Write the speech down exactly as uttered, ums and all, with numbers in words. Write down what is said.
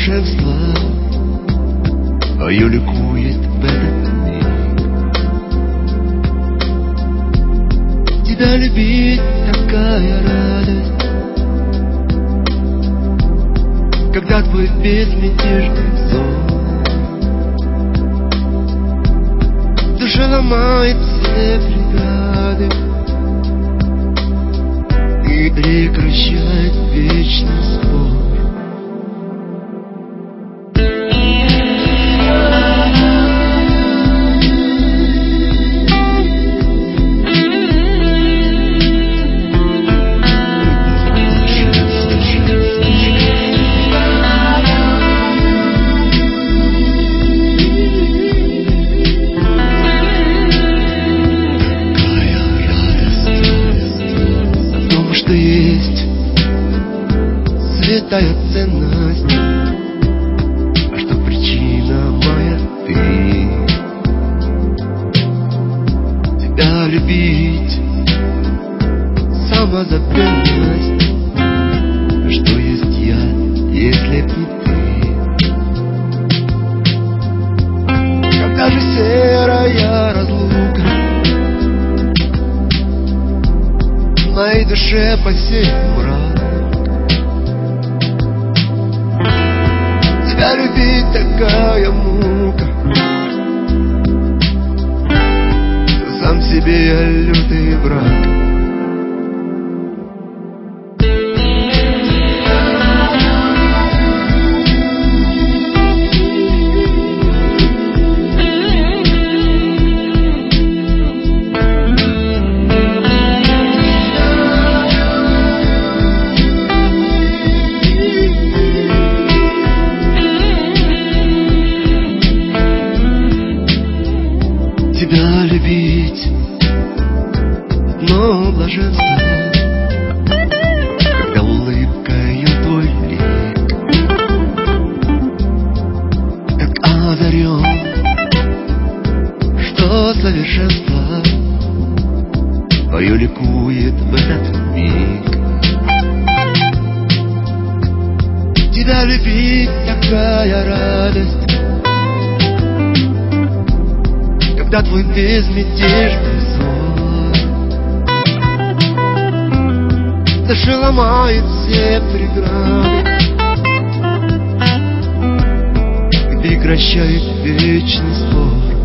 совершенства, твое ликует в этот миг. Тебя любить такая радость, когда твой безмятежный взор в душе ломает все преграды и прекращает вечный спор. Что есть святая ценность, а что причина моя ты. Тебя любить самозабвенность, а что есть я, если б не ты. Когда же серая разлука в моей душе посеет мрак, тебя любить такая мука, что сам себе я лютый враг. Тебя любить одно блаженство, когда улыбкою твой лик, как озарен, что совершенство твое ликует в этот миг. Тебя любить такая радость, когда твой безмятежный взор в душе ломает все преграды и прекращает вечный спор.